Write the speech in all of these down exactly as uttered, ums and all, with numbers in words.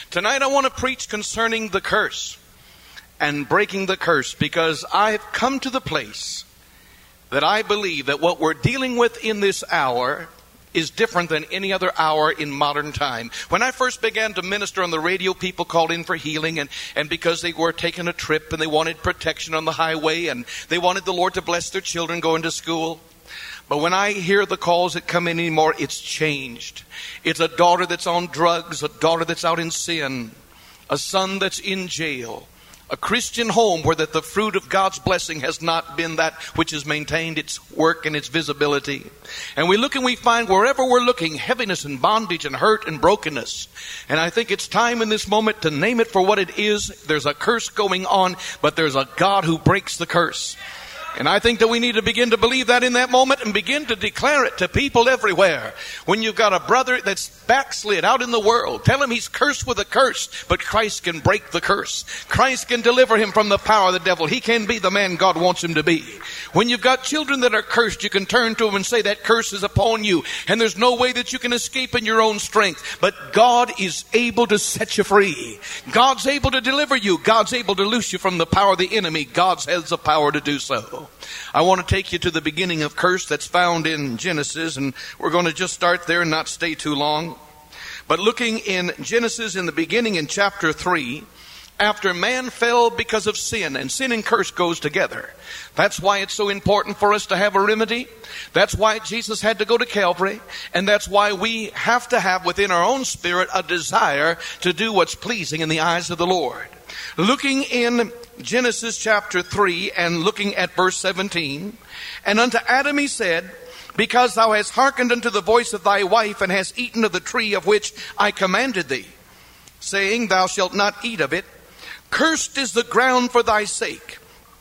Tonight I want to preach concerning the curse and breaking the curse, because I've come to the place that I believe that what we're dealing with in this hour is different than any other hour in modern time. When I first began to minister on the radio, people called in for healing, and, and because they were taking a trip and they wanted protection on the highway and they wanted the Lord to bless their children going to school. But when I hear the calls that come in anymore, it's changed. It's a daughter that's on drugs, a daughter that's out in sin, a son that's in jail, a Christian home where that the fruit of God's blessing has not been that which has maintained its work and its visibility. And we look and we find wherever we're looking, heaviness and bondage and hurt and brokenness. And I think it's time in this moment to name it for what it is. There's a curse going on, but there's a God who breaks the curse. And I think that we need to begin to believe that in that moment and begin to declare it to people everywhere. When you've got a brother that's backslid out in the world, tell him he's cursed with a curse, but Christ can break the curse. Christ can deliver him from the power of the devil. He can be the man God wants him to be. When you've got children that are cursed, you can turn to them and say that curse is upon you, and there's no way that you can escape in your own strength. But God is able to set you free. God's able to deliver you. God's able to loose you from the power of the enemy. God has the power to do so. I want to take you to the beginning of curse that's found in Genesis, and we're going to just start there and not stay too long. But looking in Genesis in the beginning in chapter three, after man fell because of sin, and sin and curse goes together. That's why it's so important for us to have a remedy. That's why Jesus had to go to Calvary, and that's why we have to have within our own spirit a desire to do what's pleasing in the eyes of the Lord. Looking in Genesis chapter three and looking at verse seventeen, and unto Adam he said, because thou hast hearkened unto the voice of thy wife, and hast eaten of the tree of which I commanded thee, saying, thou shalt not eat of it, cursed is the ground for thy sake.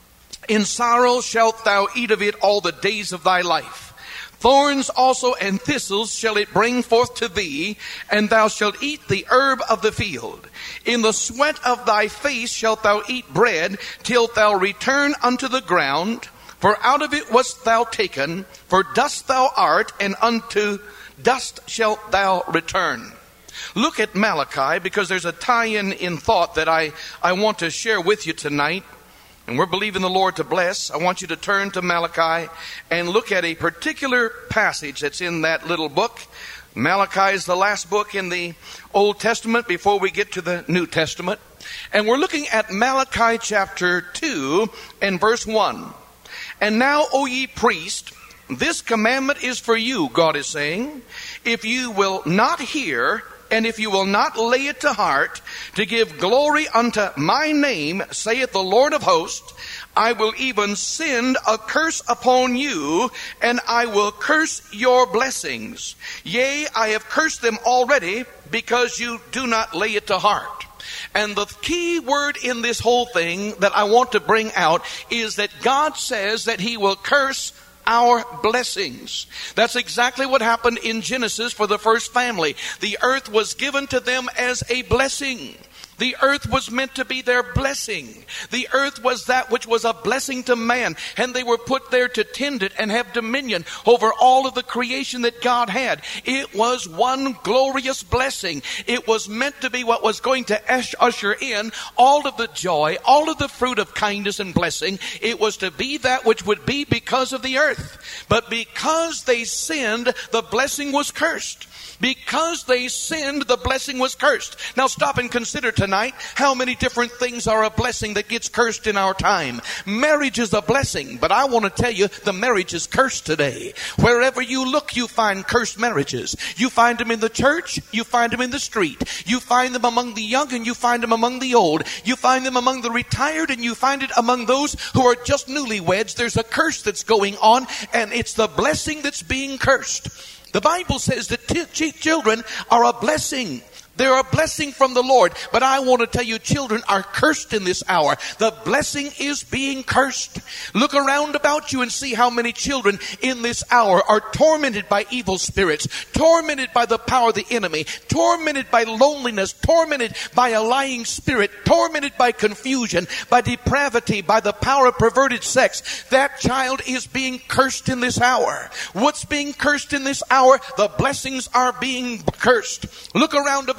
In sorrow shalt thou eat of it all the days of thy life. Thorns also and thistles shall it bring forth to thee, and thou shalt eat the herb of the field. In the sweat of thy face shalt thou eat bread, till thou return unto the ground. For out of it wast thou taken, for dust thou art, and unto dust shalt thou return. Look at Malachi, because there's a tie-in in thought that I, I want to share with you tonight. And we're believing the Lord to bless. I want you to turn to Malachi and look at a particular passage that's in that little book. Malachi is the last book in the Old Testament before we get to the New Testament. And we're looking at Malachi chapter two and verse one. And now, O ye priests, this commandment is for you, God is saying, if you will not hear, and if you will not lay it to heart, to give glory unto my name, saith the Lord of hosts, I will even send a curse upon you, and I will curse your blessings. Yea, I have cursed them already, because you do not lay it to heart. And the key word in this whole thing that I want to bring out is that God says that he will curse our blessings. That's exactly what happened in Genesis for the first family. The earth was given to them as a blessing. The earth was meant to be their blessing. The earth was that which was a blessing to man, and they were put there to tend it and have dominion over all of the creation that God had. It was one glorious blessing. It was meant to be what was going to usher in all of the joy, all of the fruit of kindness and blessing. It was to be that which would be because of the earth. But because they sinned, the blessing was cursed. Because they sinned, the blessing was cursed. Now stop and consider tonight how many different things are a blessing that gets cursed in our time. Marriage is a blessing, but I want to tell you the marriage is cursed today. Wherever you look, you find cursed marriages. You find them in the church, you find them in the street. You find them among the young, and you find them among the old. You find them among the retired, and you find it among those who are just newlyweds. There's a curse that's going on, and it's the blessing that's being cursed. The Bible says that t- children are a blessing. They're a blessing from the Lord. But I want to tell you, children are cursed in this hour. The blessing is being cursed. Look around about you and see how many children in this hour are tormented by evil spirits, tormented by the power of the enemy, tormented by loneliness, tormented by a lying spirit, tormented by confusion, by depravity, by the power of perverted sex. That child is being cursed in this hour. What's being cursed in this hour? The blessings are being cursed. Look around about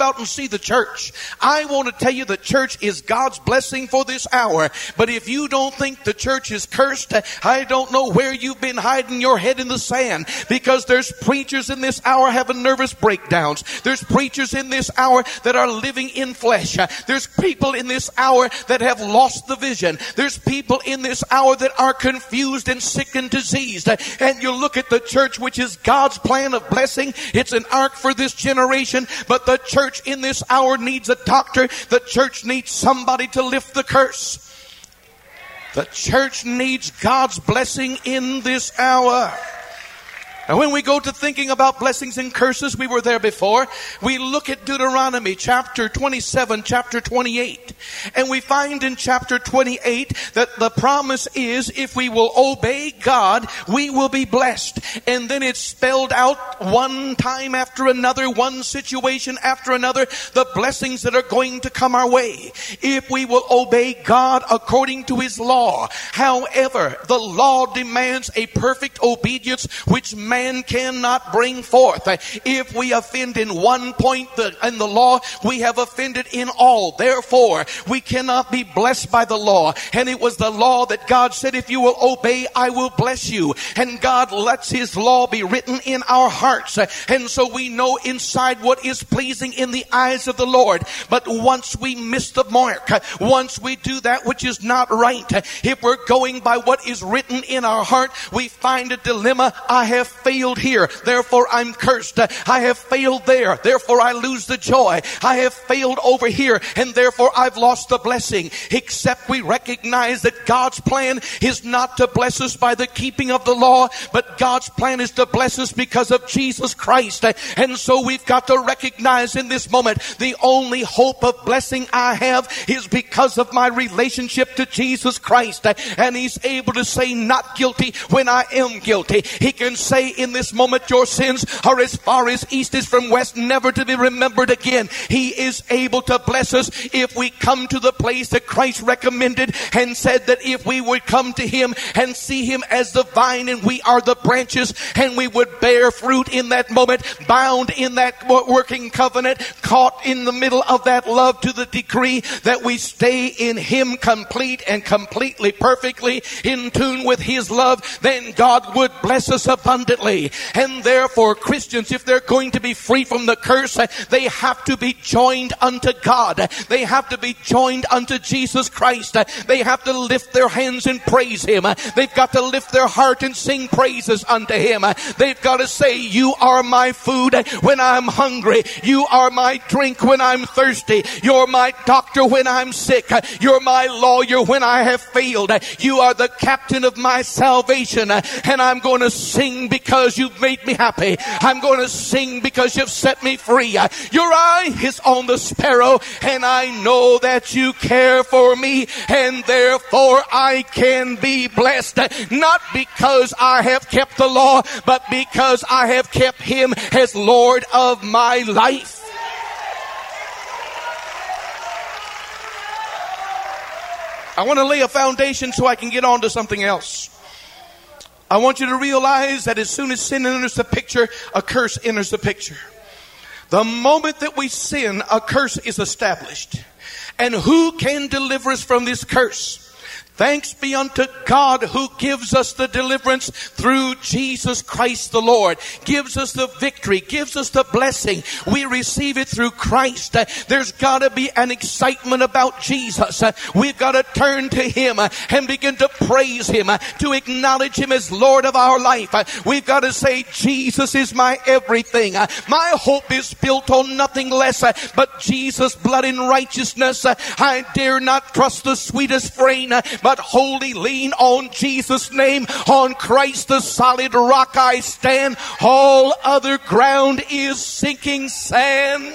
out and see the church. I want to tell you the church is God's blessing for this hour. But if you don't think the church is cursed, I don't know where you've been hiding your head in the sand, because there's preachers in this hour having nervous breakdowns. There's preachers in this hour that are living in flesh. There's people in this hour that have lost the vision. There's people in this hour that are confused and sick and diseased. And you look at the church, which is God's plan of blessing. It's an ark for this generation. But the church in this hour needs a doctor. The church needs somebody to lift the curse. The church needs God's blessing in this hour. Now, when we go to thinking about blessings and curses, we were there before. We look at Deuteronomy chapter twenty-seven, chapter twenty-eight. And we find in chapter twenty-eight that the promise is if we will obey God, we will be blessed. And then it's spelled out one time after another, one situation after another, the blessings that are going to come our way if we will obey God according to His law. However, the law demands a perfect obedience which man cannot bring forth. If we offend in one point in the law, we have offended in all. Therefore, we cannot be blessed by the law. And it was the law that God said, if you will obey, I will bless you. And God lets His law be written in our hearts. And so we know inside what is pleasing in the eyes of the Lord. But once we miss the mark, once we do that which is not right, if we're going by what is written in our heart, we find a dilemma. I have failed here, therefore I'm cursed. I have failed there, therefore I lose the joy. I have failed over here, and therefore I've lost the blessing. Except we recognize that God's plan is not to bless us by the keeping of the law, but God's plan is to bless us because of Jesus Christ. And so we've got to recognize in this moment, the only hope of blessing I have is because of my relationship to Jesus Christ. And He's able to say not guilty when I am guilty. He can say in this moment, your sins are as far as east is from west, never to be remembered again. He is able to bless us if we come to the place that Christ recommended and said that if we would come to Him and see Him as the vine and we are the branches, and we would bear fruit in that moment, bound in that working covenant, caught in the middle of that love to the degree that we stay in Him complete and completely, perfectly in tune with His love, then God would bless us abundantly. And therefore, Christians, if they're going to be free from the curse, they have to be joined unto God. They have to be joined unto Jesus Christ. They have to lift their hands and praise Him. They've got to lift their heart and sing praises unto Him. They've got to say, you are my food when I'm hungry. You are my drink when I'm thirsty. You're my doctor when I'm sick. You're my lawyer when I have failed. You are the captain of my salvation. And I'm going to sing because you've made me happy. I'm going to sing because you've set me free. Your eye is on the sparrow, and I know that you care for me, and therefore I can be blessed. Not because I have kept the law, but because I have kept Him as Lord of my life. I want to lay a foundation so I can get on to something else. I want you to realize that as soon as sin enters the picture, a curse enters the picture. The moment that we sin, a curse is established. And who can deliver us from this curse? Thanks be unto God who gives us the deliverance through Jesus Christ the Lord. Gives us the victory. Gives us the blessing. We receive it through Christ. There's got to be an excitement about Jesus. We've got to turn to Him and begin to praise Him, to acknowledge Him as Lord of our life. We've got to say, Jesus is my everything. My hope is built on nothing less but Jesus' blood and righteousness. I dare not trust the sweetest frame, but wholly lean on Jesus' name. On Christ the solid rock I stand. All other ground is sinking sand.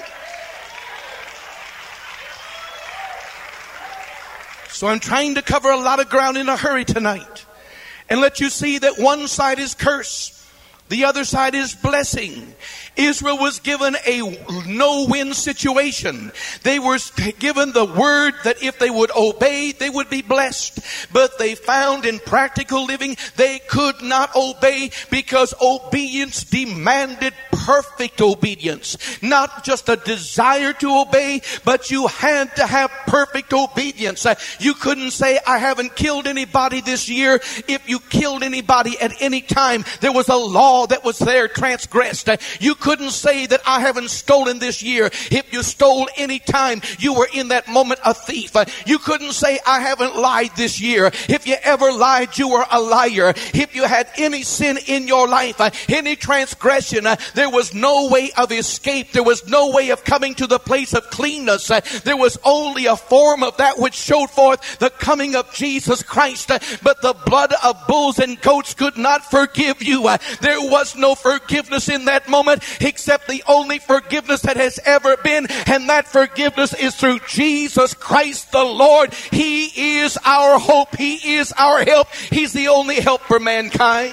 So I'm trying to cover a lot of ground in a hurry tonight, and let you see that one side is curse, the other side is blessing. Israel was given a no-win situation. They were given the word that if they would obey, they would be blessed. But they found in practical living they could not obey, because obedience demanded perfect obedience. Not just a desire to obey, but you had to have perfect obedience. You couldn't say, I haven't killed anybody this year. If you killed anybody at any time, there was a law that was there transgressed. You couldn't say that I haven't stolen this year. If you stole any time, you were in that moment a thief. You couldn't say I haven't lied this year. If you ever lied, you were a liar. If you had any sin in your life, any transgression, there was no way of escape. There was no way of coming to the place of cleanness. There was only a form of that which showed forth the coming of Jesus Christ. But the blood of bulls and goats could not forgive you. There was no forgiveness in that moment except the only forgiveness that has ever been, and that forgiveness is through Jesus Christ the Lord. He is our hope. He is our help. He's the only help for mankind.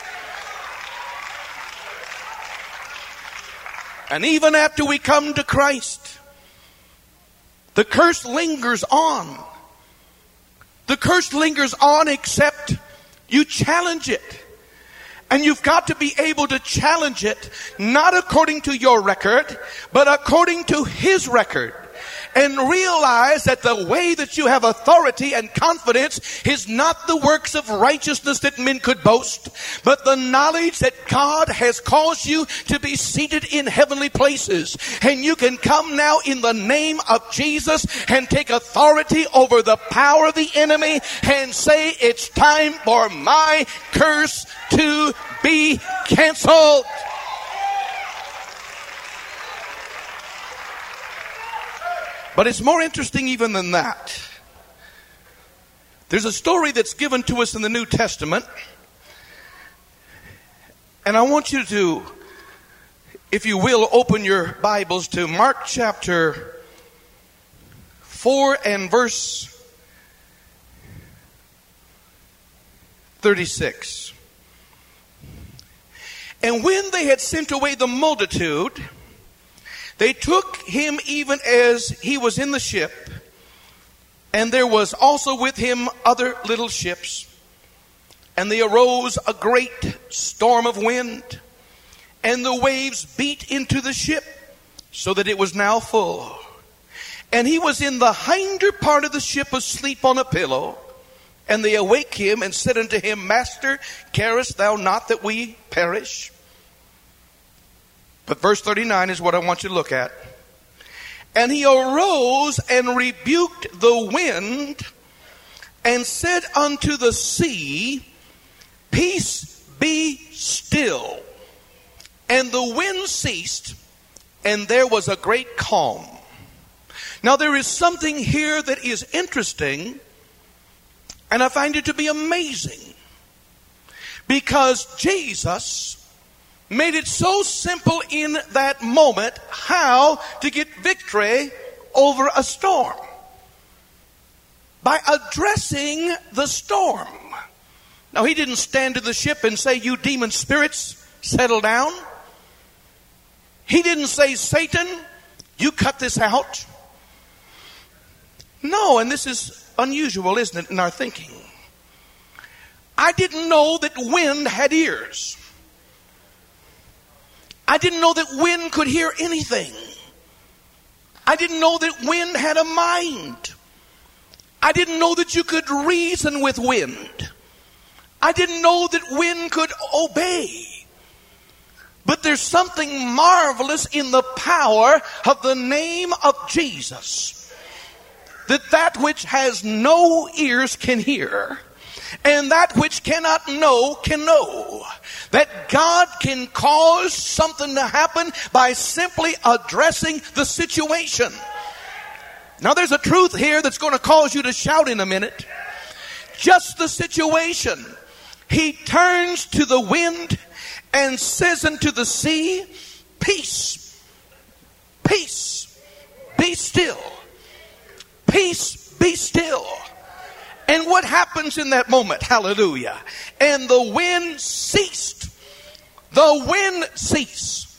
And even after we come to Christ, the curse lingers on. The curse lingers on except you challenge it. And you've got to be able to challenge it, not according to your record, but according to His record. And realize that the way that you have authority and confidence is not the works of righteousness that men could boast, but the knowledge that God has caused you to be seated in heavenly places. And you can come now in the name of Jesus and take authority over the power of the enemy and say, it's time for my curse to be canceled. But it's more interesting even than that. There's a story that's given to us in the New Testament. And I want you to, if you will, open your Bibles to Mark chapter four and verse thirty-six. And when they had sent away the multitude, they took him even as he was in the ship, and there was also with him other little ships. And there arose a great storm of wind, and the waves beat into the ship, so that it was now full. And he was in the hinder part of the ship asleep on a pillow. And they awake him and said unto him, Master, carest thou not that we perish? But verse thirty-nine is what I want you to look at. And he arose and rebuked the wind and said unto the sea, Peace, be still. And the wind ceased, and there was a great calm. Now there is something here that is interesting, and I find it to be amazing. Because Jesus made it so simple in that moment how to get victory over a storm. By addressing the storm. Now he didn't stand in the ship and say, you demon spirits, settle down. He didn't say, Satan, you cut this out. No, and this is unusual, isn't it, in our thinking. I didn't know that wind had ears. I didn't know that wind could hear anything. I didn't know that wind had a mind. I didn't know that you could reason with wind. I didn't know that wind could obey. But there's something marvelous in the power of the name of Jesus. That that which has no ears can hear. And that which cannot know can know. That God can cause something to happen by simply addressing the situation. Now there's a truth here that's going to cause you to shout in a minute. Just the situation. He turns to the wind and says unto the sea, Peace, peace, be still. Peace, be still. And what happens in that moment? Hallelujah. And the wind ceased. The wind ceased.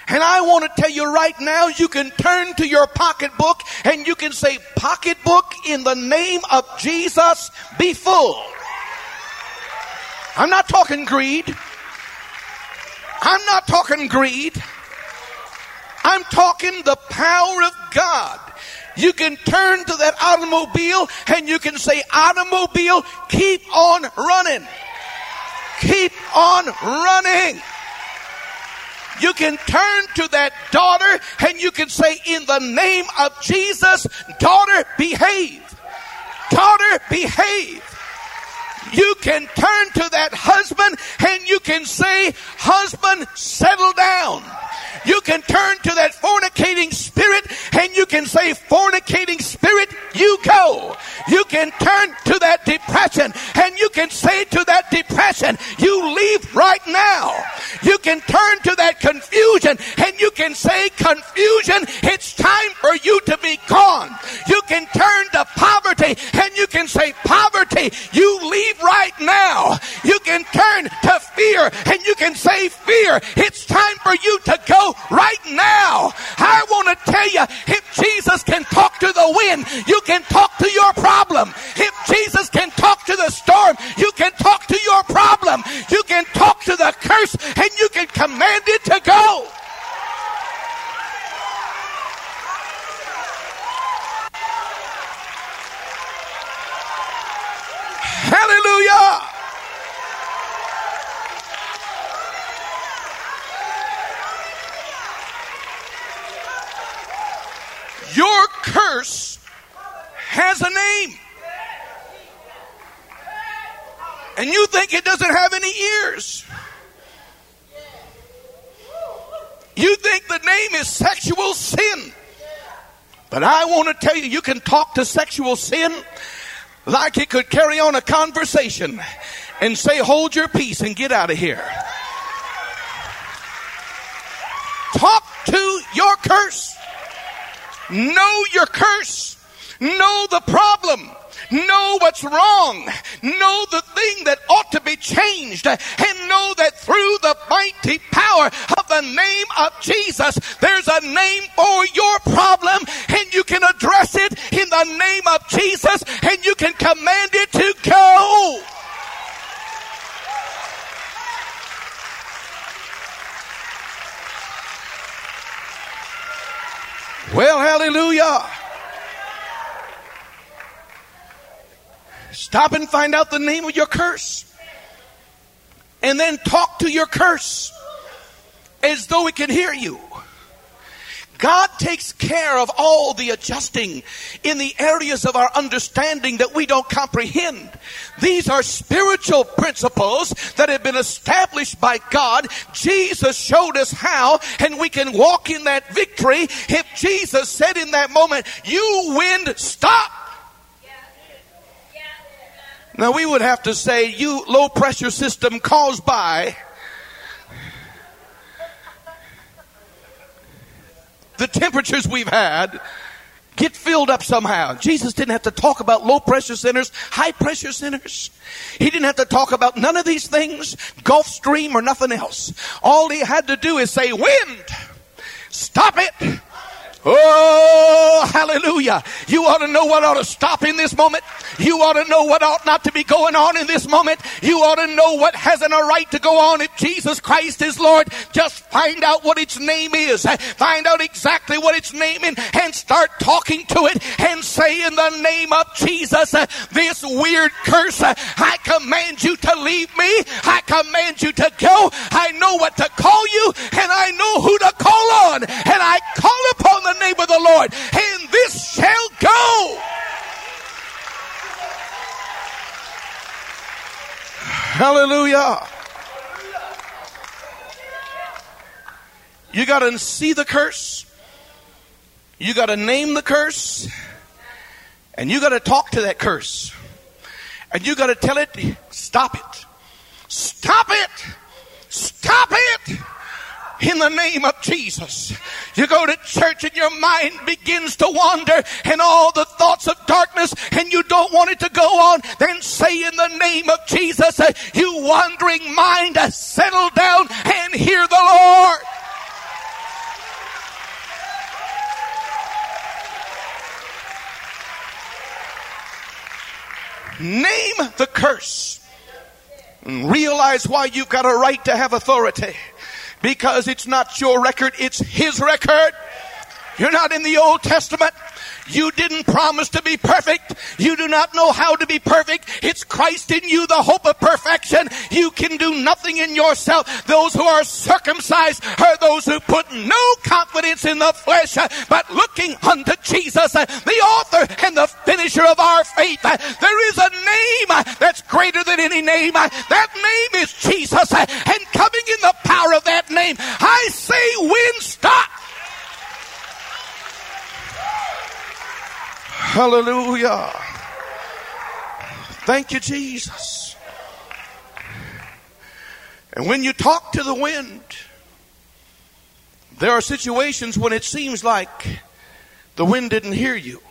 And I want to tell you right now, you can turn to your pocketbook and you can say, pocketbook, in the name of Jesus, be full. I'm not talking greed. I'm not talking greed. I'm talking the power of God. You can turn to that automobile and you can say, automobile, keep on running. Keep on running. You can turn to that daughter and you can say, in the name of Jesus, daughter, behave. Daughter, behave. You can turn to that husband and you can say, husband, settle down. You can turn to that fornicating spirit and you can say, fornicating spirit, you go. You can turn to that depression and you can say to that depression, you leave right now. You can turn to that confusion and you can say, confusion, it's time for you to be gone. You can turn to poverty and you can say, poverty, you leave right now. You can turn to fear and you can say, fear, it's time for you to go right now. I want to tell you, if Jesus can talk to the wind, you can talk to your problem. If Jesus can talk to the storm, you can talk to your problem. You can talk to the curse and you can command it to go. Hallelujah. Your curse has a name. And you think it doesn't have any ears. You think the name is sexual sin. But I want to tell you, you can talk to sexual sin like it could carry on a conversation and say, hold your peace and get out of here. Talk to your curse. Know your curse. Know the problem. Know what's wrong. Know the thing that ought to be changed. And know that through the mighty power of the name of Jesus, there's a name for your problem. And you can address it in the name of Jesus. And you can command it to go. Well, hallelujah. Stop and find out the name of your curse. And then talk to your curse as though it can hear you. God takes care of all the adjusting in the areas of our understanding that we don't comprehend. These are spiritual principles that have been established by God. Jesus showed us how, and we can walk in that victory. If Jesus said in that moment, you wind, stop. Now we would have to say, you low pressure system caused by the temperatures we've had, get filled up somehow. Jesus didn't have to talk about low pressure centers, high pressure centers. He didn't have to talk about none of these things, Gulf Stream or nothing else. All he had to do is say, wind, stop it. Oh, hallelujah. You ought to know what ought to stop in this moment. You ought to know what ought not to be going on in this moment. You ought to know what hasn't a right to go on if Jesus Christ is Lord. Just find out what its name is. Find out exactly what its name is and start talking to it and say, in the name of Jesus, this weird curse, I command you to leave me. I command you to go. I know what to call you and I know who to call on. And I call upon the name of the Lord, and this shall go. Hallelujah. You got to see the curse. You got to name the curse. And you got to talk to that curse. And you got to tell it, stop it. Stop it. Stop it. In the name of Jesus. You go to church and your mind begins to wander and all the thoughts of darkness and you don't want it to go on. Then say, in the name of Jesus, you wandering mind, settle down and hear the Lord. Name the curse. And realize why you've got a right to have authority. Because it's not your record, it's His record. You're not in the Old Testament. You didn't promise to be perfect. You do not know how to be perfect. It's Christ in you, the hope of perfection. You can do nothing in yourself. Those who are circumcised are those who put no confidence in the flesh, but looking unto Jesus, the author and the finisher of our faith. There is a name that's greater than any name. That name is Jesus. And coming in the power of that name, I say, wind, stop. Hallelujah. Thank you, Jesus. And when you talk to the wind, there are situations when it seems like the wind didn't hear you.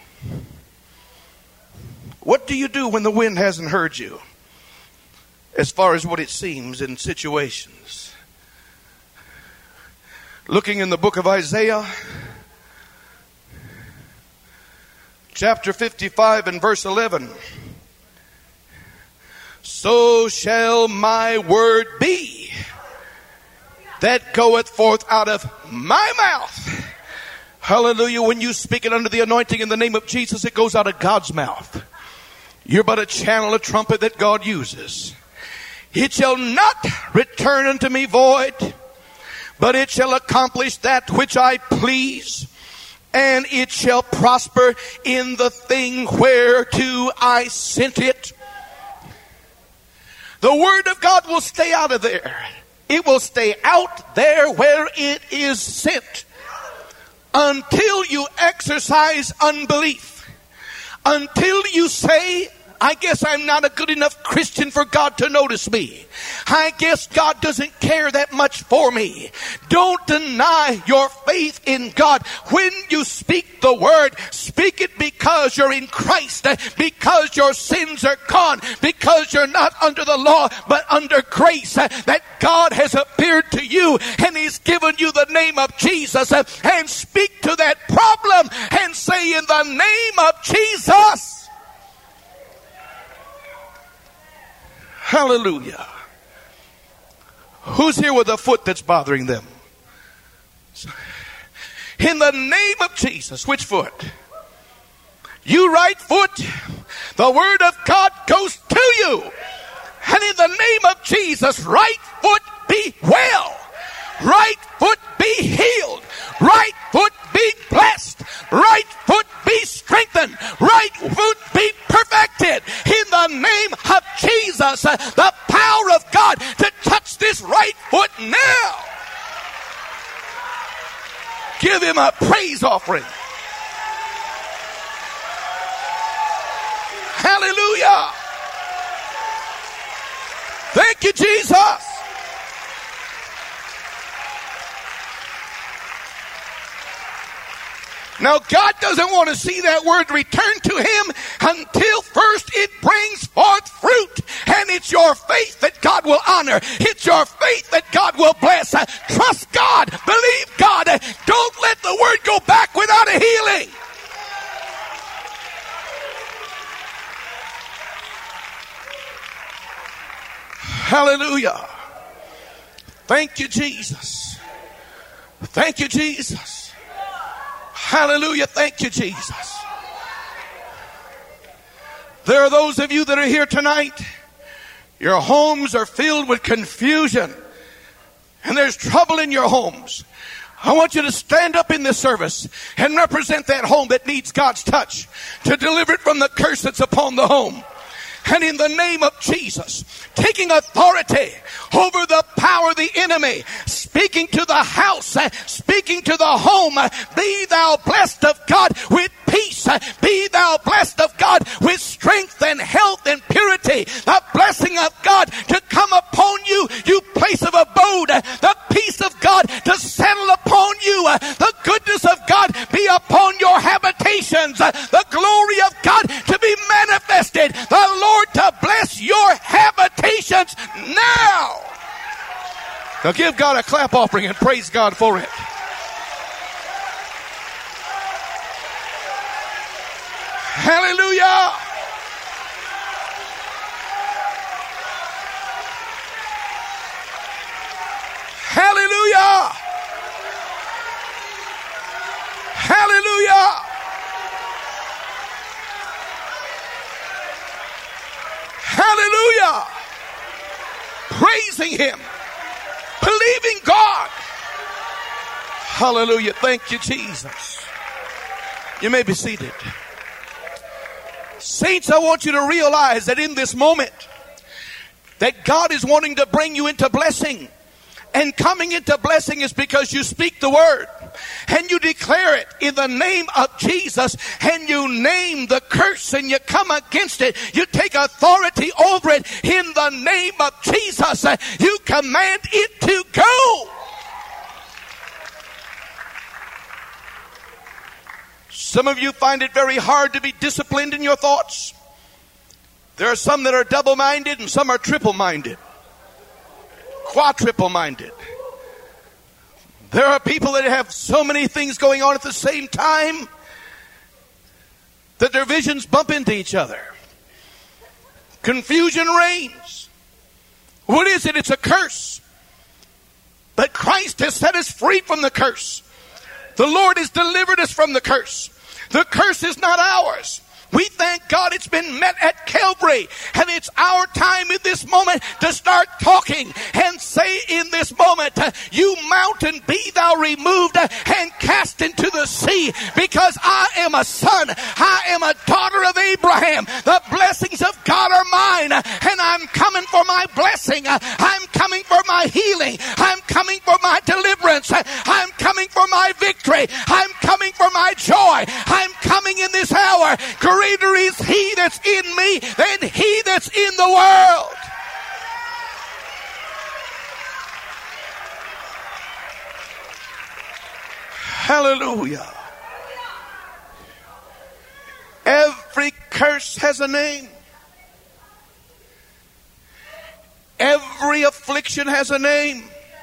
What do you do when the wind hasn't heard you? As far as what it seems in situations. Looking in the book of Isaiah, chapter fifty-five and verse eleven. So shall my word be that goeth forth out of my mouth. Hallelujah. When you speak it under the anointing in the name of Jesus, it goes out of God's mouth. You're but a channel, a trumpet that God uses. It shall not return unto me void, but it shall accomplish that which I please. And it shall prosper in the thing whereto I sent it. The word of God will stay out of there. It will stay out there where it is sent. Until you exercise unbelief. Until you say, I guess I'm not a good enough Christian for God to notice me. I guess God doesn't care that much for me. Don't deny your faith in God. When you speak the word, speak it because you're in Christ, because your sins are gone, because you're not under the law, but under grace, that God has appeared to you and He's given you the name of Jesus. And speak to that problem and say, in the name of Jesus. Hallelujah. Who's here with a foot that's bothering them? In the name of Jesus. Which foot? You right foot. The word of God goes to you. And in the name of Jesus, right foot be well. Right foot be healed. Right foot be blessed. Right foot be strengthened. Right foot be perfected. In the name of Jesus, the power of God to touch this right foot now. Give Him a praise offering. Hallelujah. Thank you, Jesus. Now, God doesn't want to see that word return to Him until first it brings forth fruit. And it's your faith that God will honor. It's your faith that God will bless. Trust God. Believe God. Don't let the word go back without a healing. Hallelujah. Thank you, Jesus. Thank you, Jesus. Hallelujah. Thank you, Jesus. There are those of you that are here tonight. Your homes are filled with confusion. And there's trouble in your homes. I want you to stand up in this service and represent that home that needs God's touch to deliver it from the curse that's upon the home. And in the name of Jesus, taking authority over the power of the enemy, speaking to the house, speaking to the home, be thou blessed of God with peace, be thou blessed of God with strength and health and purity, the blessing of God to come upon you, you place of abode, the peace of God to settle upon you, the goodness of God be upon your habitations, the glory of God to be manifested, the Lord to bless your habitations now. Now give God a clap offering and praise God for it. Hallelujah. Hallelujah. Hallelujah. Hallelujah. Praising him. Believing God. Hallelujah. Thank you, Jesus. You may be seated. Saints, I want you to realize that in this moment, that God is wanting to bring you into blessing. And coming into blessing is because you speak the word and you declare it in the name of Jesus, and you name the curse and you come against it. You take authority over it in the name of Jesus. You command it to go. Some of you find it very hard to be disciplined in your thoughts. There are some that are double-minded and some are triple-minded. Quadruple-minded. There are people that have so many things going on at the same time that their visions bump into each other. Confusion reigns. What is it? It's a curse. But Christ has set us free from the curse. The Lord has delivered us from the curse. The curse is not ours. We thank God it's been met at Calvary. And it's our time in this moment to start talking and say in this moment, you mountain, be thou removed and cast into the sea, because I am a son. I am a daughter of Abraham. The blessings of God are mine, and I'm coming for my blessing. I'm coming for my healing. I'm coming for my deliverance. I'm coming for my victory. I'm coming for my joy. I'm coming in this hour. Greater is he that's in me than he that's in the world. Hallelujah. Every curse has a name. Every affliction has a name.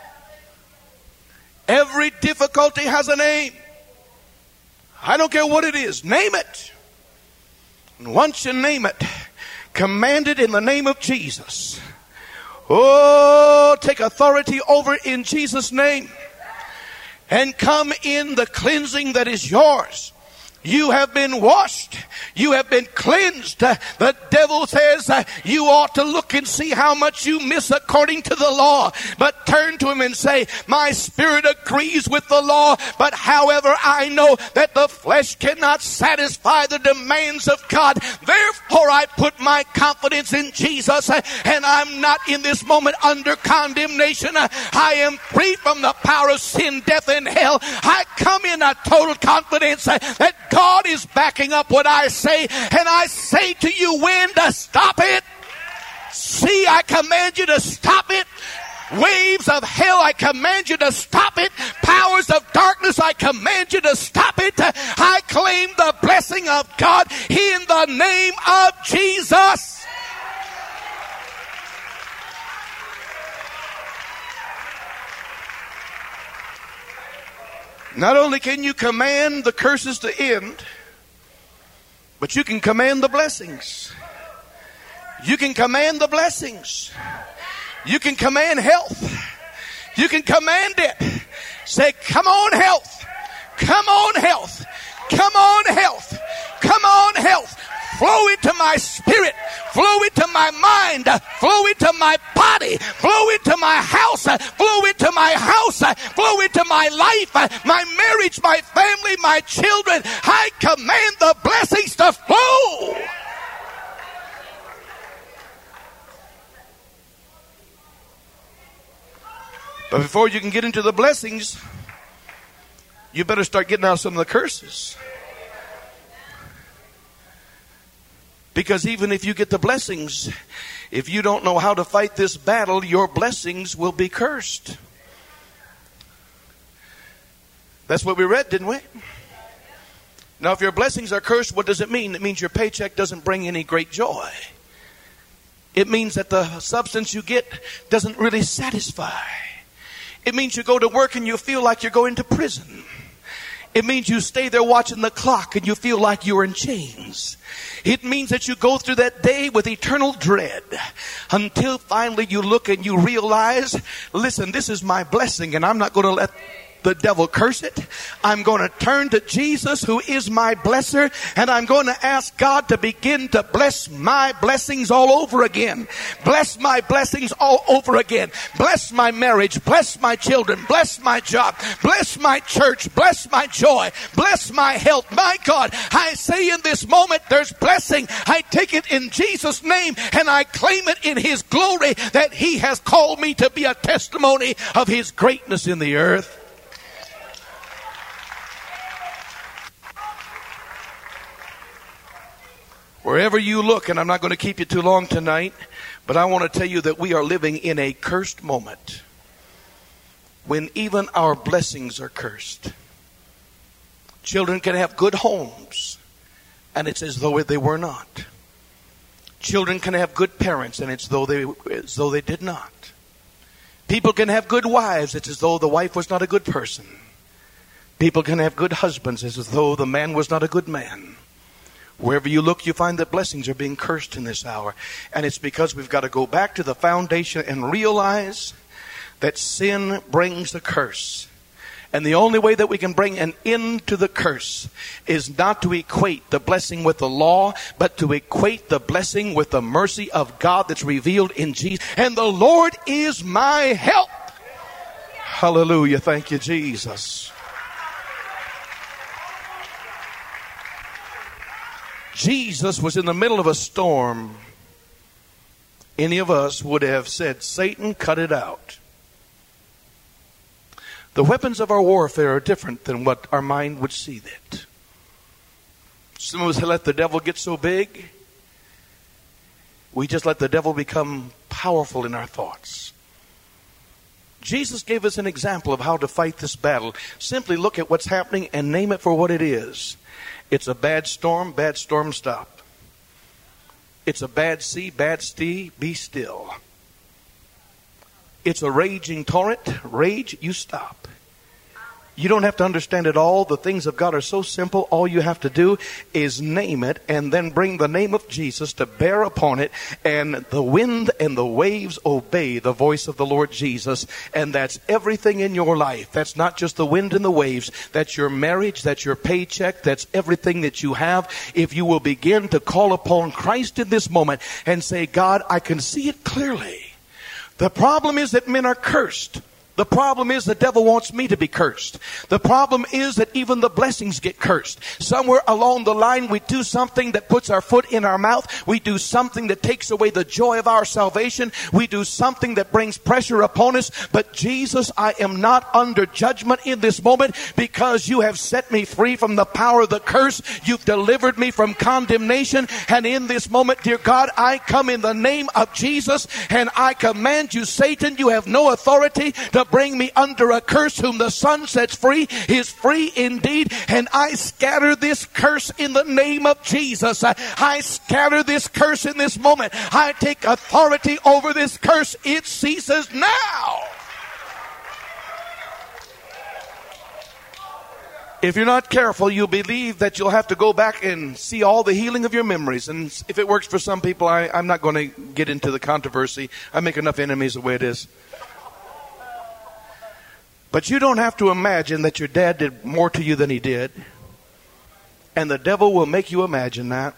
Every difficulty has a name. I don't care what it is. Name it. And once you name it, command it in the name of Jesus. Oh, take authority over it in Jesus' name. And come in the cleansing that is yours. You have been washed. You have been cleansed. Uh, the devil says uh, you ought to look and see how much you miss according to the law. But turn to him and say, my spirit agrees with the law, but however I know that the flesh cannot satisfy the demands of God. Therefore I put my confidence in Jesus, uh, and I'm not in this moment under condemnation. Uh, I am free from the power of sin, death, and hell. I come in a total confidence uh, that God is backing up what I say, and I say to you, wind, to stop it. Sea, I command you to stop it. Waves of hell, I command you to stop it. Powers of darkness, I command you to stop it. I claim the blessing of God in the name of Jesus. Not only can you command the curses to end, but you can command the blessings. You can command the blessings. You can command health. You can command it. Say, come on, health. Come on, health. Come on, health. Come on, health. Flow into my spirit. Flow into my mind. Flow into my body. Flow into my house. Flow into my house. Flow into my life, my marriage, my family, my children. I command the blessings to flow. But before you can get into the blessings, you better start getting out some of the curses. Because even if you get the blessings, if you don't know how to fight this battle, your blessings will be cursed. That's what we read, didn't we? Now, if your blessings are cursed, what does it mean? It means your paycheck doesn't bring any great joy. It means that the substance you get doesn't really satisfy. It means you go to work and you feel like you're going to prison. It means you stay there watching the clock and you feel like you're in chains. It means that you go through that day with eternal dread until finally you look and you realize, listen, this is my blessing and I'm not going to let the devil curse it. I'm going to turn to Jesus, who is my blesser, and I'm going to ask God to begin to bless my blessings all over again. Bless my blessings all over again. Bless my marriage. Bless my children. Bless my job. Bless my church. Bless my joy. Bless my health. My God, I say in this moment there's blessing. I take it in Jesus' name and I claim it in His glory that He has called me to be a testimony of His greatness in the earth. Wherever you look, and I'm not going to keep you too long tonight, but I want to tell you that we are living in a cursed moment when even our blessings are cursed. Children can have good homes, and it's as though they were not. Children can have good parents, and it's though they, as though they did not. People can have good wives, it's as though the wife was not a good person. People can have good husbands, it's as though the man was not a good man. Wherever you look, you find that blessings are being cursed in this hour. And it's because we've got to go back to the foundation and realize that sin brings a curse. And the only way that we can bring an end to the curse is not to equate the blessing with the law, but to equate the blessing with the mercy of God that's revealed in Jesus. And the Lord is my help. Hallelujah. Thank you, Jesus. Jesus was in the middle of a storm. Any of us would have said, Satan, cut it out. The weapons of our warfare are different than what our mind would see that. Some of us let the devil get so big, we just let the devil become powerful in our thoughts. Jesus gave us an example of how to fight this battle. Simply look at what's happening and name it for what it is. It's a bad storm, bad storm, stop. It's a bad sea, bad sea, be still. It's a raging torrent, rage, you stop. You don't have to understand it all. The things of God are so simple. All you have to do is name it and then bring the name of Jesus to bear upon it. And the wind and the waves obey the voice of the Lord Jesus. And that's everything in your life. That's not just the wind and the waves. That's your marriage. That's your paycheck. That's everything that you have. If you will begin to call upon Christ in this moment and say, God, I can see it clearly. The problem is that men are cursed. The problem is the devil wants me to be cursed. The problem is that even the blessings get cursed. Somewhere along the line we do something that puts our foot in our mouth. We do something that takes away the joy of our salvation. We do something that brings pressure upon us. But Jesus, I am not under judgment in this moment because you have set me free from the power of the curse. You've delivered me from condemnation. And in this moment, dear God, I come in the name of Jesus and I command you, Satan, you have no authority to bring me under a curse. Whom the Son sets free is free indeed. And I scatter this curse in the name of Jesus. I, I scatter this curse in this moment. I take authority over this curse. It ceases now. If you're not careful, you'll believe that you'll have to go back and see all the healing of your memories. And if it works for some people, I, I'm not going to get into the controversy. I make enough enemies the way it is. But you don't have to imagine that your dad did more to you than he did. And the devil will make you imagine that.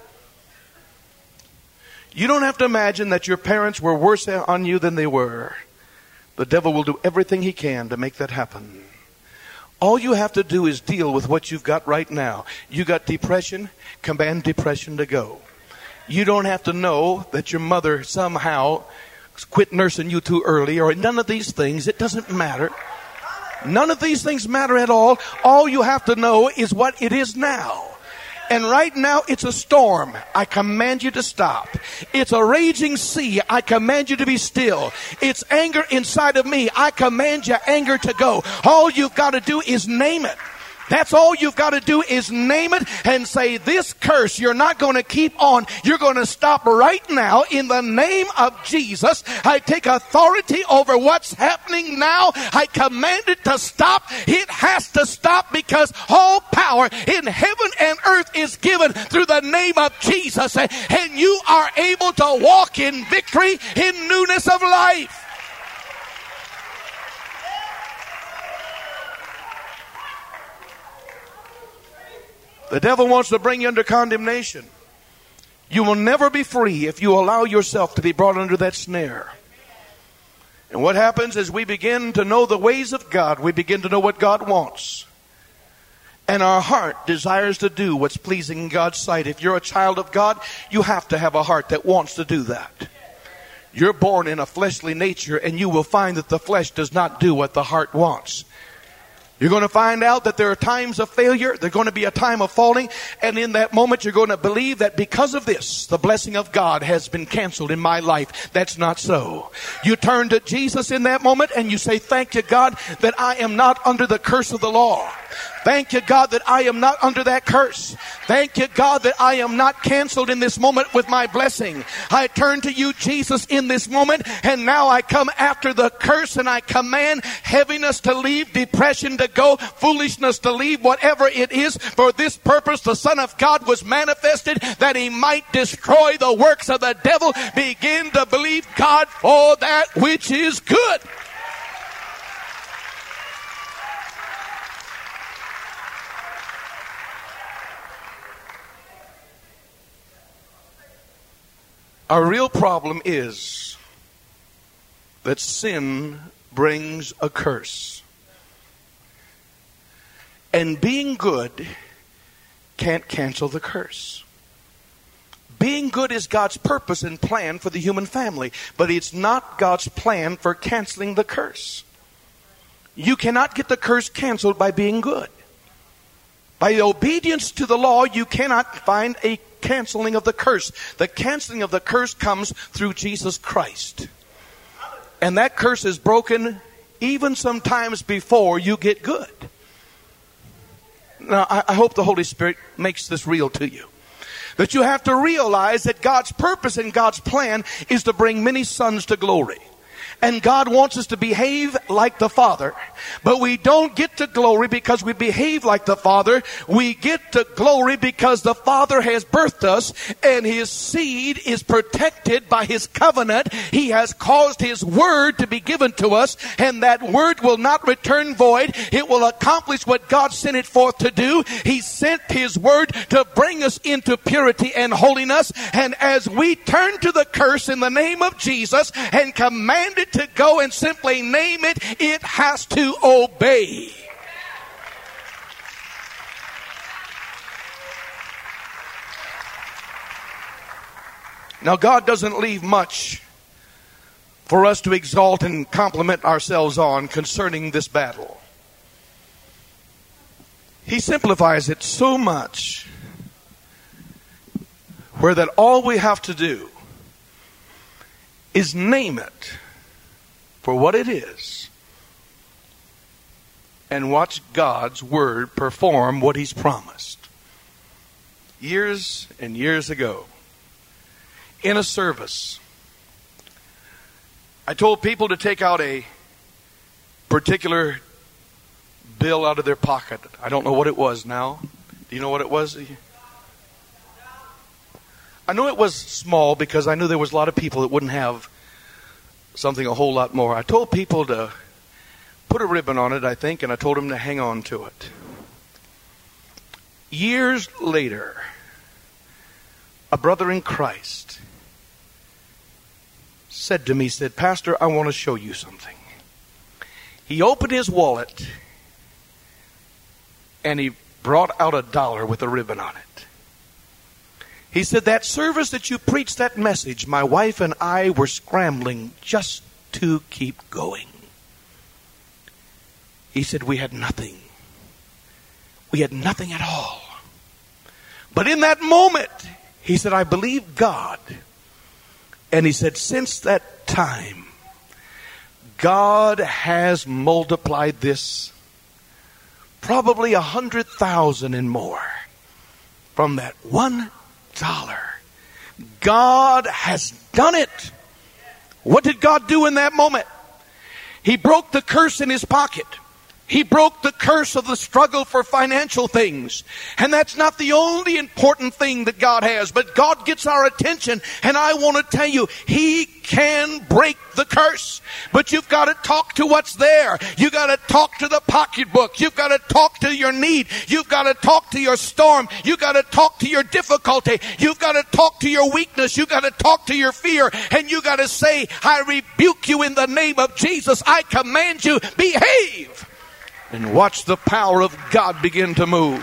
You don't have to imagine that your parents were worse on you than they were. The devil will do everything he can to make that happen. All you have to do is deal with what you've got right now. You got depression, command depression to go. You don't have to know that your mother somehow quit nursing you too early or none of these things. It doesn't matter. None of these things matter at all. All you have to know is what it is now. And right now it's a storm. I command you to stop. It's a raging sea. I command you to be still. It's anger inside of me. I command your anger to go. All you've got to do is name it. That's all you've got to do is name it and say, this curse, you're not going to keep on. You're going to stop right now in the name of Jesus. I take authority over what's happening now. I command it to stop. It has to stop because all power in heaven and earth is given through the name of Jesus. And you are able to walk in victory, in newness of life. The devil wants to bring you under condemnation. You will never be free if you allow yourself to be brought under that snare. And what happens is we begin to know the ways of God. We begin to know what God wants. And our heart desires to do what's pleasing in God's sight. If you're a child of God, you have to have a heart that wants to do that. You're born in a fleshly nature, and you will find that the flesh does not do what the heart wants. You're going to find out that there are times of failure. There's going to be a time of falling. And in that moment, you're going to believe that because of this, the blessing of God has been canceled in my life. That's not so. You turn to Jesus in that moment and you say, thank you, God, that I am not under the curse of the law. Thank you, God, that I am not under that curse. Thank you, God, that I am not canceled in this moment with my blessing. I turn to you, Jesus, in this moment, and now I come after the curse and I command heaviness to leave, depression to go, foolishness to leave, whatever it is. For this purpose, the Son of God was manifested that he might destroy the works of the devil. Begin to believe God for that which is good. Our real problem is that sin brings a curse. And being good can't cancel the curse. Being good is God's purpose and plan for the human family, but it's not God's plan for canceling the curse. You cannot get the curse canceled by being good. By obedience to the law, you cannot find a canceling of the curse. The canceling of the curse comes through Jesus Christ. And that curse is broken even sometimes before you get good. Now, I, I hope the Holy Spirit makes this real to you. That you have to realize that God's purpose and God's plan is to bring many sons to glory. And God wants us to behave like the Father. But we don't get to glory because we behave like the Father. We get to glory because the Father has birthed us and his seed is protected by his covenant. He has caused his word to be given to us, and that word will not return void. It will accomplish what God sent it forth to do. He sent his word to bring us into purity and holiness. And as we turn to the curse in the name of Jesus and command it to go and simply name it, it has to obey. Now, God doesn't leave much for us to exalt and compliment ourselves on concerning this battle. He simplifies it so much where that all we have to do is name it for what it is and watch God's word perform what he's promised. Years and years ago, in a service, I told people to take out a particular bill out of their pocket. I don't know what it was now. Do you know what it was? I know it was small because I knew there was a lot of people that wouldn't have something a whole lot more. I told people to put a ribbon on it, I think, and I told them to hang on to it. Years later, a brother in Christ said to me, said, Pastor, I want to show you something. He opened his wallet and he brought out a dollar with a ribbon on it. He said, that service that you preached, that message, my wife and I were scrambling just to keep going. He said, we had nothing. We had nothing at all. But in that moment, he said, I believe God. And he said, since that time, God has multiplied this probably a hundred thousand and more from that one dollar. God has done it. What did God do in that moment? He broke the curse in his pocket. He broke the curse of the struggle for financial things. And that's not the only important thing that God has, but God gets our attention. And I want to tell you, he can break the curse. But you've got to talk to what's there. You've got to talk to the pocketbook. You've got to talk to your need. You've got to talk to your storm. You've got to talk to your difficulty. You've got to talk to your weakness. You've got to talk to your fear. And you've got to say, I rebuke you in the name of Jesus. I command you, behave. And watch the power of God begin to move.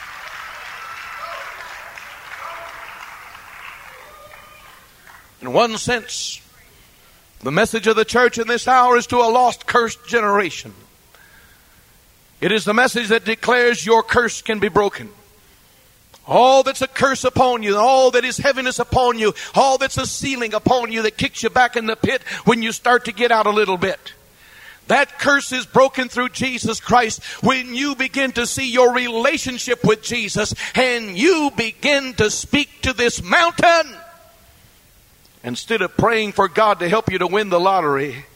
In one sense, the message of the church in this hour is to a lost, cursed generation. It is the message that declares your curse can be broken. All that's a curse upon you, all that is heaviness upon you, all that's a ceiling upon you that kicks you back in the pit when you start to get out a little bit. That curse is broken through Jesus Christ when you begin to see your relationship with Jesus and you begin to speak to this mountain. Instead of praying for God to help you to win the lottery,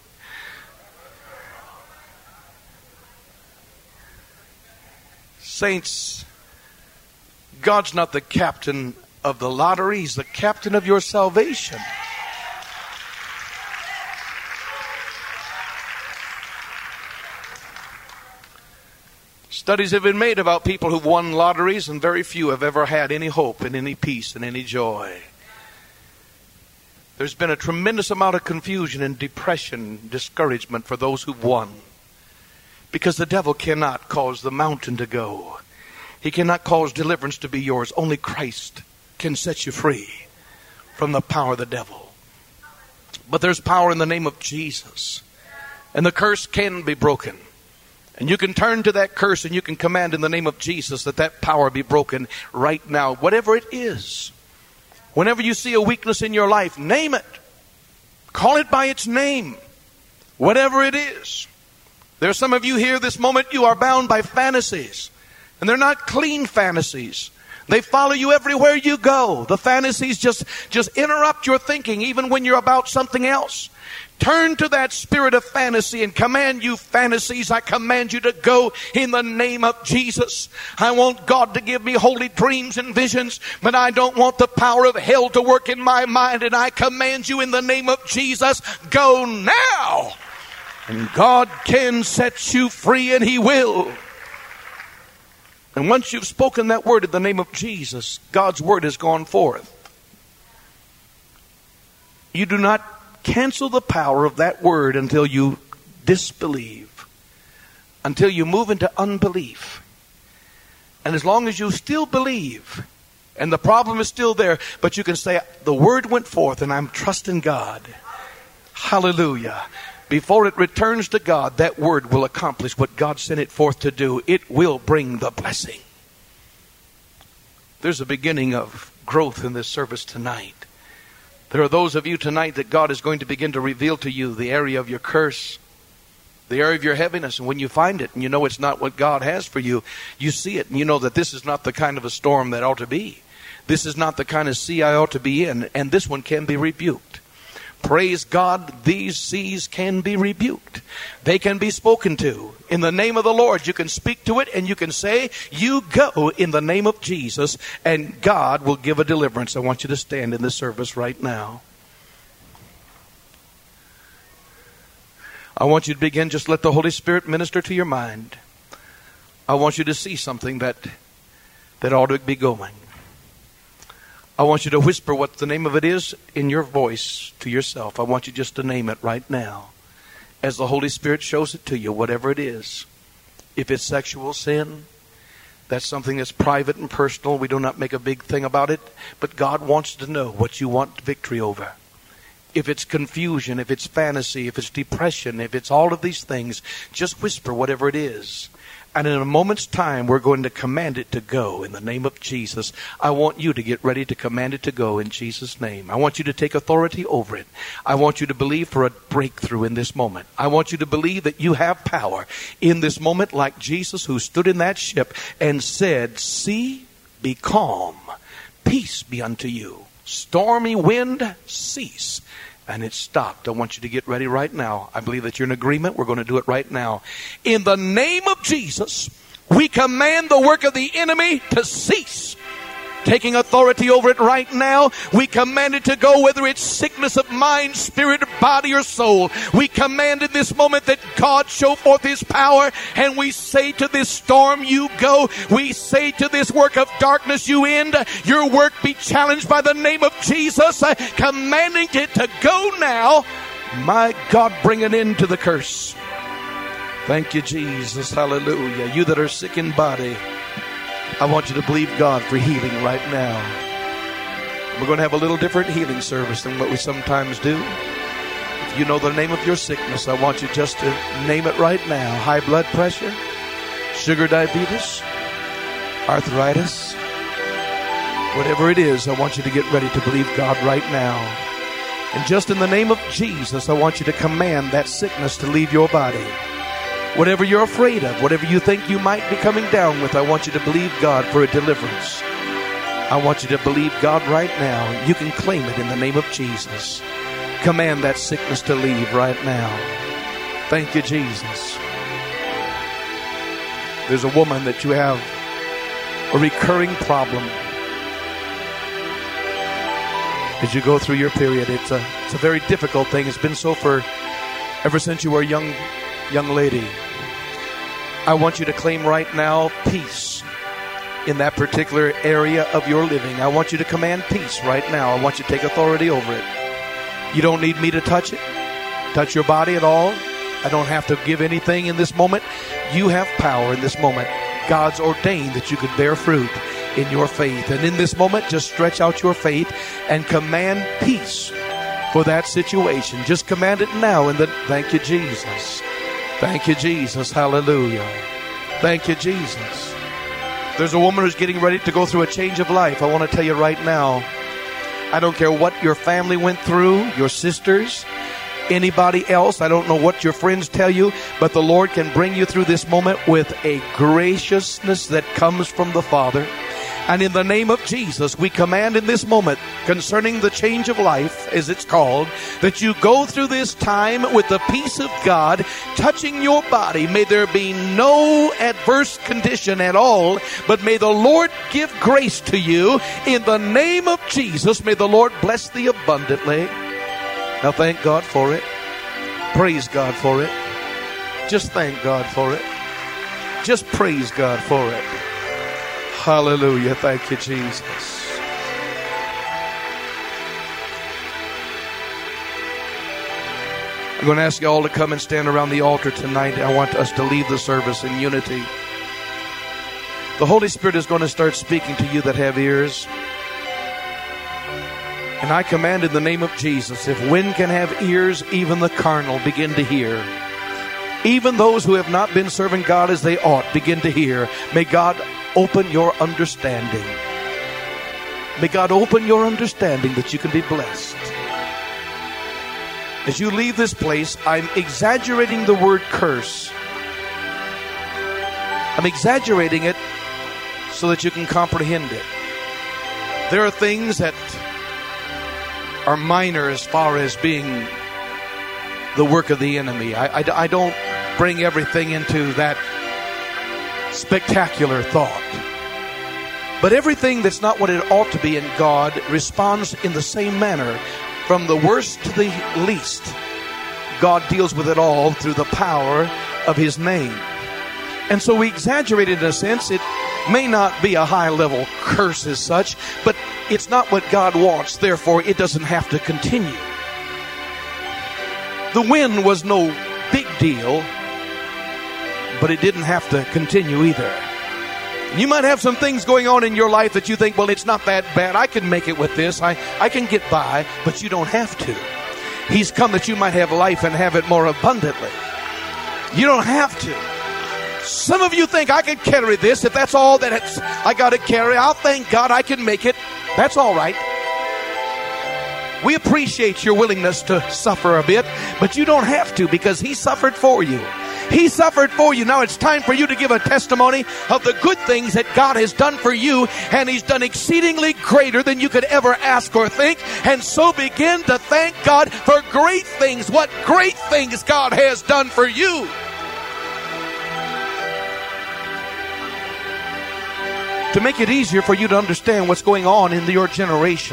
saints, God's not the captain of the lottery. He's the captain of your salvation. Studies have been made about people who've won lotteries, and very few have ever had any hope and any peace and any joy. There's been a tremendous amount of confusion and depression, discouragement for those who've won. Because the devil cannot cause the mountain to go. He cannot cause deliverance to be yours. Only Christ can set you free from the power of the devil. But there's power in the name of Jesus. And the curse can be broken. And you can turn to that curse and you can command in the name of Jesus that that power be broken right now. Whatever it is. Whenever you see a weakness in your life, name it. Call it by its name. Whatever it is. There are some of you here this moment, you are bound by fantasies. And they're not clean fantasies. They follow you everywhere you go. The fantasies just, just interrupt your thinking even when you're about something else. Turn to that spirit of fantasy and command you fantasies. I command you to go in the name of Jesus. I want God to give me holy dreams and visions, but I don't want the power of hell to work in my mind. And I command you in the name of Jesus, go now. And God can set you free, and He will. And once you've spoken that word in the name of Jesus, God's word has gone forth. You do not cancel the power of that word until you disbelieve, until you move into unbelief. And as long as you still believe, and the problem is still there, but you can say, the word went forth and I'm trusting God. Hallelujah. Before it returns to God, that word will accomplish what God sent it forth to do. It will bring the blessing. There's a beginning of growth in this service tonight. There are those of you tonight that God is going to begin to reveal to you the area of your curse, the area of your heaviness. And when you find it and you know it's not what God has for you, you see it and you know that this is not the kind of a storm that ought to be. This is not the kind of sea I ought to be in, and this one can be rebuked. Praise God, these seas can be rebuked. They can be spoken to. In the name of the Lord, you can speak to it and you can say, you go in the name of Jesus, and God will give a deliverance. I want you to stand in this service right now. I want you to begin, just let the Holy Spirit minister to your mind. I want you to see something that, that ought to be going. I want you to whisper what the name of it is in your voice to yourself. I want you just to name it right now. As the Holy Spirit shows it to you, whatever it is. If it's sexual sin, that's something that's private and personal. We do not make a big thing about it. But God wants to know what you want victory over. If it's confusion, if it's fantasy, if it's depression, if it's all of these things, just whisper whatever it is. And in a moment's time, we're going to command it to go in the name of Jesus. I want you to get ready to command it to go in Jesus' name. I want you to take authority over it. I want you to believe for a breakthrough in this moment. I want you to believe that you have power in this moment, like Jesus, who stood in that ship and said, "Sea, be calm. Peace be unto you. Stormy wind, cease." And it stopped. I want you to get ready right now. I believe that you're in agreement. We're going to do it right now. In the name of Jesus, we command the work of the enemy to cease. Taking authority over it right now, we command it to go, whether it's sickness of mind, spirit, body, or soul. We command in this moment that God show forth His power, and we say to this storm, you go. We say to this work of darkness, you end. Your work be challenged by the name of Jesus, uh, commanding it to go now. My God, bring an end to the curse. Thank you, Jesus. Hallelujah. You that are sick in body, I want you to believe God for healing right now. We're going to have a little different healing service than what we sometimes do. If you know the name of your sickness, I want you just to name it right now. High blood pressure, sugar diabetes, arthritis, whatever it is, I want you to get ready to believe God right now. And just in the name of Jesus, I want you to command that sickness to leave your body. Whatever you're afraid of, whatever you think you might be coming down with, I want you to believe God for a deliverance. I want you to believe God right now. You can claim it in the name of Jesus. Command that sickness to leave right now. Thank you, Jesus. There's a woman that you have a recurring problem as you go through your period. It's a, it's a very difficult thing. It's been so for ever since you were a young young lady. I want you to claim right now peace in that particular area of your living. I want you to command peace right now. I want you to take authority over it. You don't need me to touch it, touch your body at all. I don't have to give anything in this moment. You have power in this moment. God's ordained that you could bear fruit in your faith. And in this moment, just stretch out your faith and command peace for that situation. Just command it now. And then, thank you, Jesus. Thank you, Jesus. Hallelujah. Thank you, Jesus. There's a woman who's getting ready to go through a change of life. I want to tell you right now, I don't care what your family went through, your sisters, anybody else. I don't know what your friends tell you, but the Lord can bring you through this moment with a graciousness that comes from the Father. And in the name of Jesus, we command in this moment concerning the change of life, as it's called, that you go through this time with the peace of God touching your body. May there be no adverse condition at all, but may the Lord give grace to you in the name of Jesus. May the Lord bless thee abundantly. Now thank God for it. Praise God for it. Just thank God for it. Just praise God for it. Hallelujah. Thank you, Jesus. I'm going to ask you all to come and stand around the altar tonight. I want us to leave the service in unity. The Holy Spirit is going to start speaking to you that have ears. And I command in the name of Jesus, if wind can have ears, even the carnal begin to hear. Even those who have not been serving God as they ought begin to hear. May God open your understanding. May God open your understanding that you can be blessed. As you leave this place, I'm exaggerating the word curse. I'm exaggerating it so that you can comprehend it. There are things that are minor as far as being the work of the enemy. I, I, I don't bring everything into that spectacular thought. But everything that's not what it ought to be in God responds in the same manner. From the worst to the least, God deals with it all through the power of His name. And so we exaggerate it in a sense. It may not be a high-level curse as such, but it's not what God wants. Therefore, it doesn't have to continue. The wind was no big deal, but it didn't have to continue either. You might have some things going on in your life that you think, well, it's not that bad. I can make it with this. I, I can get by, but you don't have to. He's come that you might have life and have it more abundantly. You don't have to. Some of you think I can carry this. If that's all that it's, I got to carry, I'll thank God I can make it. That's all right. We appreciate your willingness to suffer a bit, but you don't have to, because He suffered for you. He suffered for you. Now it's time for you to give a testimony of the good things that God has done for you, and He's done exceedingly greater than you could ever ask or think. And so begin to thank God for great things. What great things God has done for you. To make it easier for you to understand what's going on in your generation,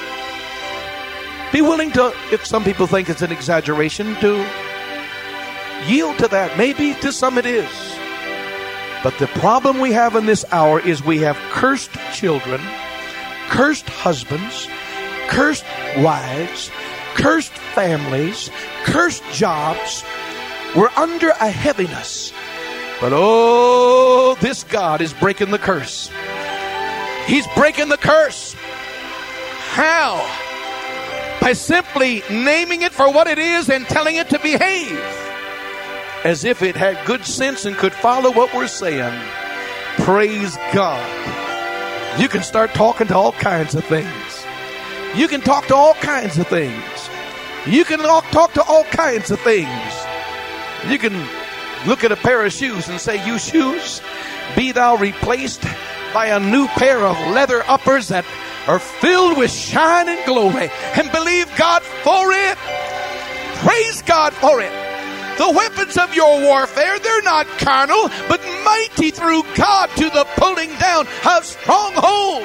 be willing to, if some people think it's an exaggeration, to yield to that. Maybe to some it is. But the problem we have in this hour is we have cursed children, cursed husbands, cursed wives, cursed families, cursed jobs. We're under a heaviness. But oh, this God is breaking the curse. He's breaking the curse. How? By simply naming it for what it is and telling it to behave as if it had good sense and could follow what we're saying. Praise God. You can start talking to all kinds of things. You can talk to all kinds of things. You can talk to all kinds of things. You can look at a pair of shoes and say, "You shoes, be thou replaced by a new pair of leather uppers that are filled with shine and glory," and believe God for it. Praise God for it. The weapons of your warfare, they're not carnal, but mighty through God to the pulling down of strongholds.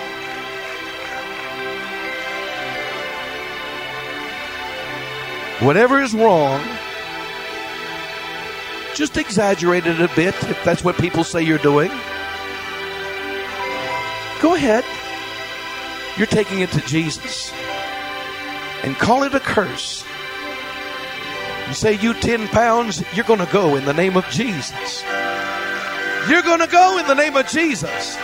Whatever is wrong, just exaggerate it a bit, if that's what people say you're doing. Go ahead. You're taking it to Jesus and call it a curse. You say, "You ten pounds, you're going to go in the name of Jesus. You're going to go in the name of Jesus.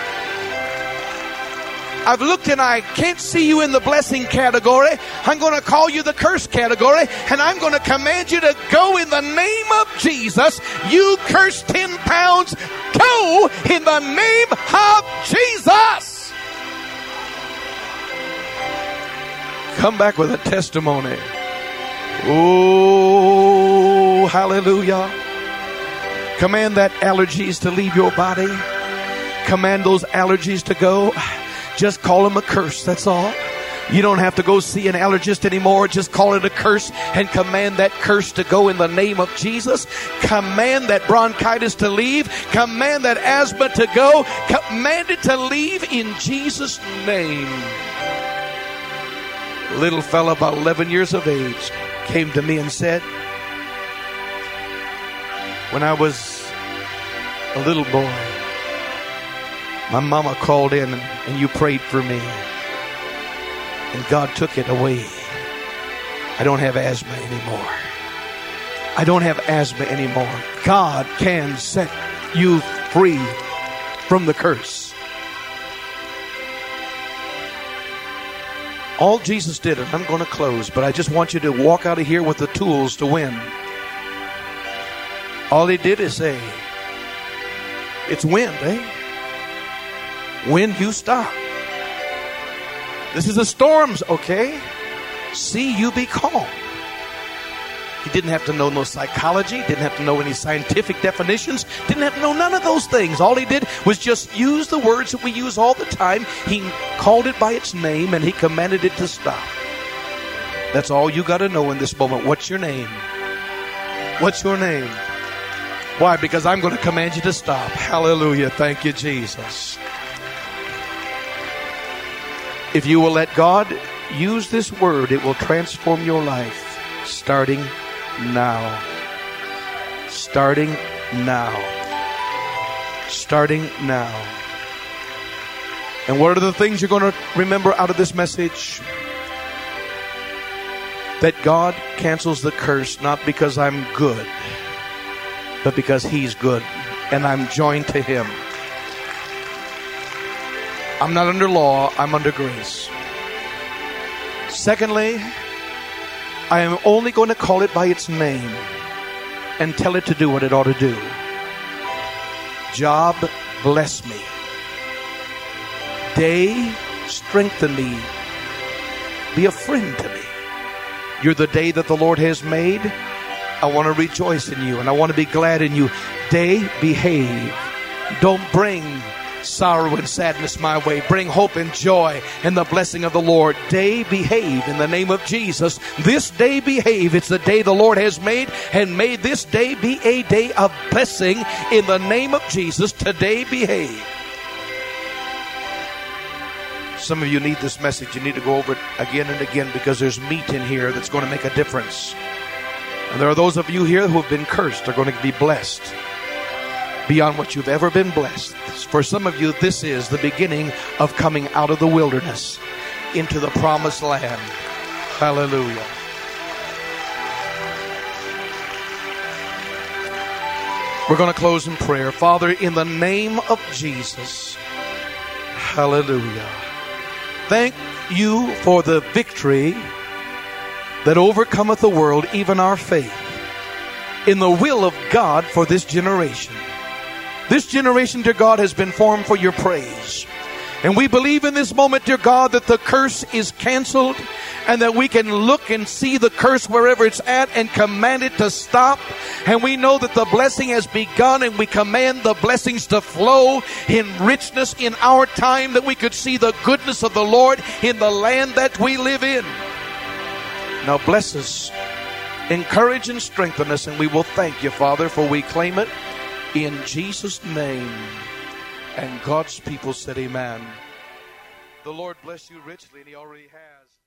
I've looked and I can't see you in the blessing category. I'm going to call you the curse category, and I'm going to command you to go in the name of Jesus. You cursed ten pounds, go in the name of Jesus." Come back with a testimony. Oh, hallelujah. Command that allergies to leave your body. Command those allergies to go. Just call them a curse, that's all. You don't have to go see an allergist anymore. Just call it a curse and command that curse to go in the name of Jesus. Command that bronchitis to leave. Command that asthma to go. Command it to leave in Jesus' name. A little fella about eleven years of age came to me and said, "When I was a little boy, my mama called in and, and you prayed for me, and God took it away. I don't have asthma anymore. I don't have asthma anymore. God can set you free from the curse." All Jesus did, and I'm going to close, but I just want you to walk out of here with the tools to win. All He did is say, "It's wind, eh? Wind, you stop. This is the storms, okay? See, you be calm." He didn't have to know no psychology, didn't have to know any scientific definitions, didn't have to know none of those things. All He did was just use the words that we use all the time. He called it by its name and He commanded it to stop. That's all you got to know in this moment. What's your name? What's your name? Why? Because I'm going to command you to stop. Hallelujah. Thank you, Jesus. If you will let God use this word, it will transform your life starting now. Starting now. Starting now. And what are the things you're going to remember out of this message? That God cancels the curse not because I'm good, but because He's good and I'm joined to Him. I'm not under law, I'm under grace. Secondly, I am only going to call it by its name and tell it to do what it ought to do. Job, bless me. Day, strengthen me. Be a friend to me. You're the day that the Lord has made. I want to rejoice in you and I want to be glad in you. Day, behave. Don't bring sorrow and sadness my way. Bring hope and joy and the blessing of the Lord. Day, behave in the name of Jesus. This day, behave. It's the day the Lord has made, and may this day be a day of blessing in the name of Jesus. Today, behave. Some of you need this message. You need to go over it again and again because there's meat in here that's going to make a difference. And there are those of you here who have been cursed are going to be blessed beyond what you've ever been blessed. For some of you, this is the beginning of coming out of the wilderness into the promised land. Hallelujah. We're going to close in prayer. Father, in the name of Jesus, hallelujah. Thank you for the victory that overcometh the world, even our faith, in the will of God for this generation. This generation, dear God, has been formed for your praise. And we believe in this moment, dear God, that the curse is canceled and that we can look and see the curse wherever it's at and command it to stop. And we know that the blessing has begun, and we command the blessings to flow in richness in our time, that we could see the goodness of the Lord in the land that we live in. Now bless us, encourage and strengthen us, and we will thank you, Father, for we claim it in Jesus' name. And God's people said amen. The Lord bless you richly, and he already has.